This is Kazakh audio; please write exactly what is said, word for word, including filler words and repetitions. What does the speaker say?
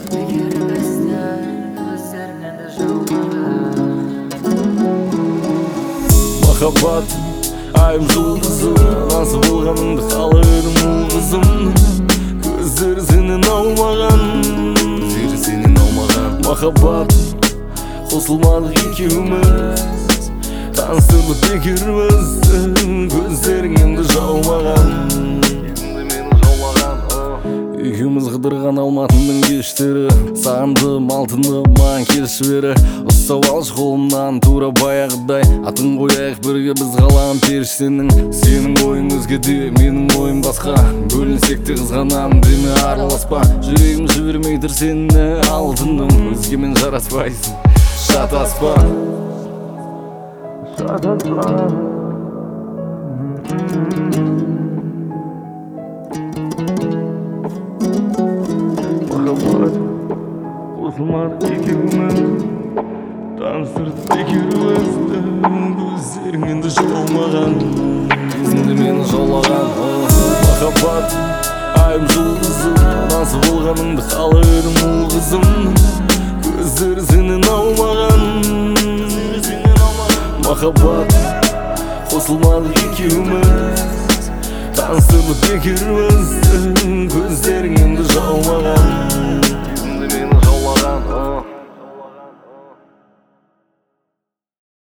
Махаббат, айым жұлдызы, насыл болғаныңды қаладым ол қызым. Көздері сенен аумаған, көздері сенен аумаған. Махаббат, қосылмадық екеуміз, таныстырды текеріміз. Көздерің енді жаумаған, екеуміз қыдырған Алматының кештері. Сағындым алтынды маған келші бері. Ұстап алшы қолымнан тура баяғыдай, атын қояйық бірге біз қалаған періштенің. Сенің ойың өзгеде, менің ойым басқа, бөлінсек те қызғанамын деме араласпа. Жүрегім жібермей тұр сені алтыным, өзгемен жараспайсың, шатаспа, шатаспа. Махаббат, қосылмадық екеуміз, таныстырды текеріміз. Көздерің енді жаумаған, кезінде мені жаулаған. Махаббат, айым жұлдызы, насыл болғаныңды қаладым ол қызым. Көздері сенен аумаған, махаббат, қосылмадық екеуміз, таныстырды текеріміз. Көздерің енді жаумаған, кезінде мені жаулаған.